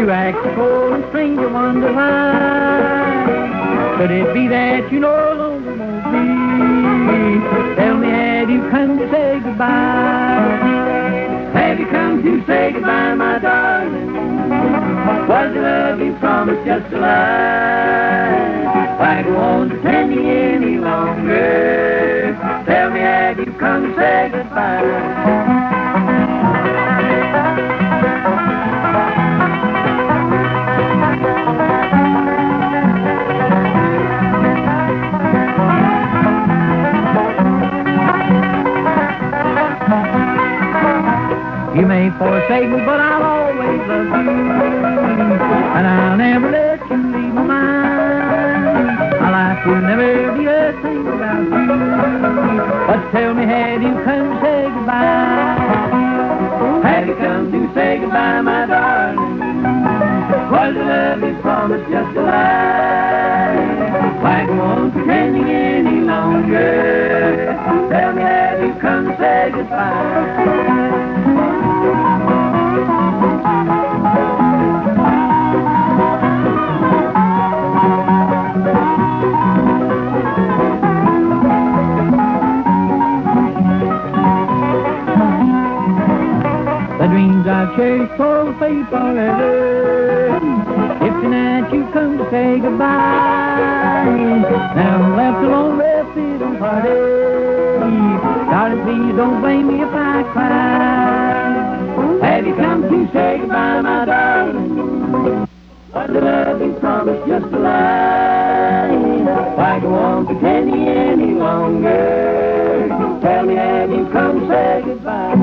You act so cold and stranger wonder why. Could it be that you no longer won't be? Tell me, have you come to say goodbye? Have you come to say goodbye, my darling? Was the love you promised just a lie? Why go on pretending any longer? Tell me, have you come to say goodbye? You may forsake me, but I'll always love you, and I'll never let you leave my mind. My life will never be a thing without you. But tell me, have you come to say goodbye? Have you come to say goodbye, my darling? Was the love you promised just a lie? Why go on pretending any longer? Tell me, have you come to say goodbye? The dreams I've cherished will fade forever. If tonight you come to say goodbye, now I'm left alone, rested and parted. Darling, please don't blame me if I cry. Have you come to say goodbye, my darling? Was the love you promised just a lie? Why go on pretending any longer? Tell me, have you come to say goodbye?